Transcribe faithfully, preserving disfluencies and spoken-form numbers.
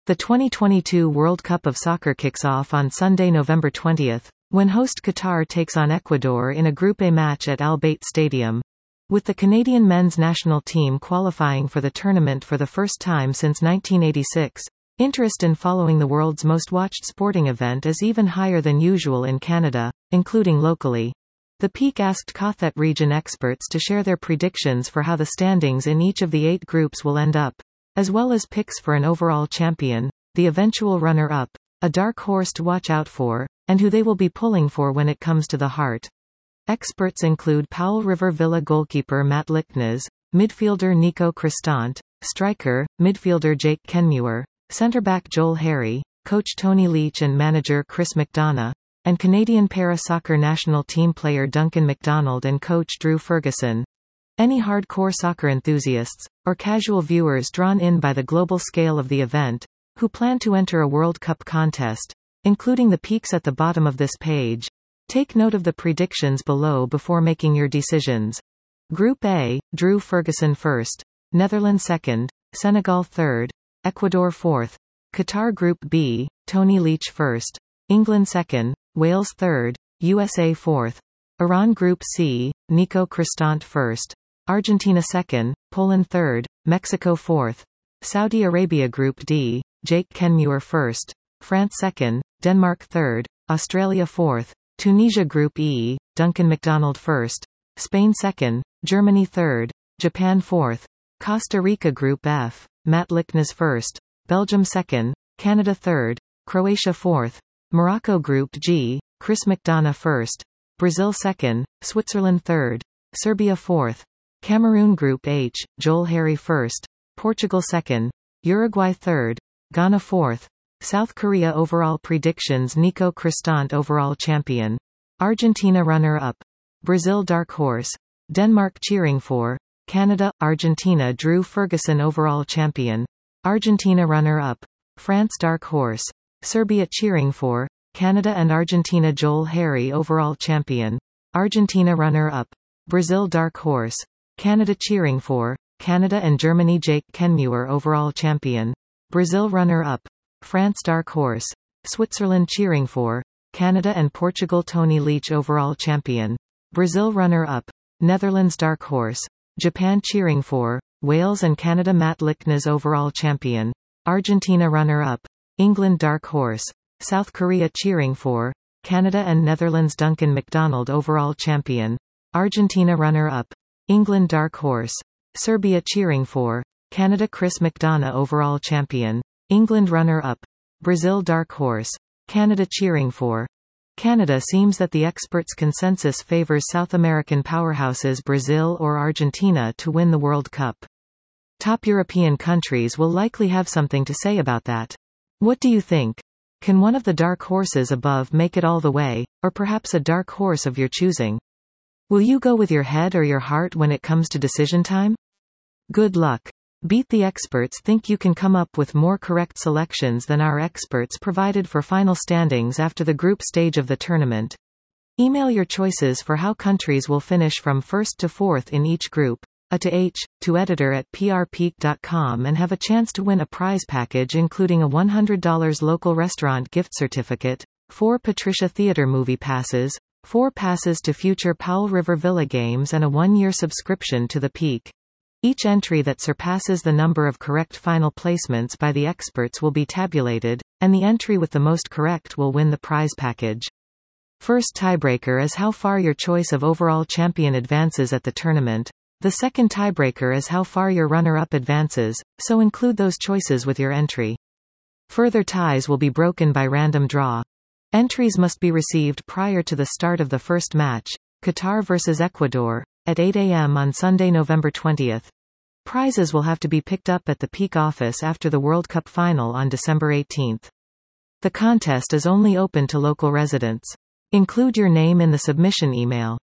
The twenty twenty-two World Cup of Soccer kicks off on Sunday, November twentieth, when host Qatar takes on Ecuador in a Group A match at Al Bayt Stadium. With the Canadian men's national team qualifying for the tournament for the first time since nineteen eighty-six, interest in following the world's most watched sporting event is even higher than usual in Canada, including locally. The Peak asked Qathet region experts to share their predictions for how the standings in each of the eight groups will end up, as well as picks for an overall champion, the eventual runner-up, a dark horse to watch out for, and who they will be pulling for when it comes to the heart. Experts include Powell River Villa goalkeeper Matt Lichtnes, midfielder Nico Cristante, striker, midfielder Jake Kenmure, centre-back Joel Harry, coach Tony Leach and manager Chris McDonough, and Canadian para-soccer national team player Duncan MacDonald and coach Drew Ferguson. Any hardcore soccer enthusiasts, or casual viewers drawn in by the global scale of the event, who plan to enter a World Cup contest, including the peaks at the bottom of this page, take note of the predictions below before making your decisions. Group A, Drew Ferguson first, Netherlands second, Senegal third, Ecuador fourth. Qatar Group B, Tony Leach first, England second, Wales third, U S A fourth. Iran Group C, Nico Cristante first, Argentina second, Poland third, Mexico fourth. Saudi Arabia Group D, Jake Kenmure first, France second, Denmark third, Australia fourth. Tunisia Group E, Duncan MacDonald first, Spain second, Germany third, Japan fourth. Costa Rica Group F, Matt Lichtnes first, Belgium second, Canada third, Croatia fourth. Morocco Group G, Chris McDonough first, Brazil second, Switzerland third, Serbia fourth. Cameroon Group H, Joel Harry first, Portugal second, Uruguay third, Ghana fourth. South Korea overall predictions: Nico Cristante overall champion, Argentina runner-up, Brazil dark horse, Denmark cheering for, Canada, Argentina Drew Ferguson overall champion, Argentina runner-up, France dark horse, Serbia cheering for, Canada and Argentina Joel Harry overall champion, Argentina runner-up, Brazil dark horse, Canada cheering for, Canada and Germany Jake Kenmure overall champion, Brazil runner-up, France dark horse, Switzerland cheering for, Canada and Portugal Tony Leach overall champion, Brazil runner-up, Netherlands dark horse, Japan cheering for, Wales and Canada Matt Lichtnes overall champion, Argentina runner-up, England dark horse, South Korea cheering for, Canada and Netherlands Duncan MacDonald overall champion, Argentina runner-up, England dark horse, Serbia cheering for, Canada Chris McDonough overall champion, England runner-up, Brazil dark horse, Canada cheering for. Canada seems that the experts' consensus favors South American powerhouses Brazil or Argentina to win the World Cup. Top European countries will likely have something to say about that. What do you think? Can one of the dark horses above make it all the way, or perhaps a dark horse of your choosing? Will you go with your head or your heart when it comes to decision time? Good luck. Beat the Experts think you can come up with more correct selections than our experts provided for final standings after the group stage of the tournament. Email your choices for how countries will finish from first to fourth in each group, a to h, to editor at p r peak dot com and have a chance to win a prize package including a one hundred dollar local restaurant gift certificate, four Patricia Theater movie passes, four passes to future Powell River Villa games and a one-year subscription to the Peak. Each entry that surpasses the number of correct final placements by the experts will be tabulated, and the entry with the most correct will win the prize package. First tiebreaker is how far your choice of overall champion advances at the tournament. The second tiebreaker is how far your runner-up advances, so include those choices with your entry. Further ties will be broken by random draw. Entries must be received prior to the start of the first match, Qatar versus Ecuador, at eight a m on Sunday, November twentieth. Prizes will have to be picked up at the Peak office after the World Cup final on December eighteenth. The contest is only open to local residents. Include your name in the submission email.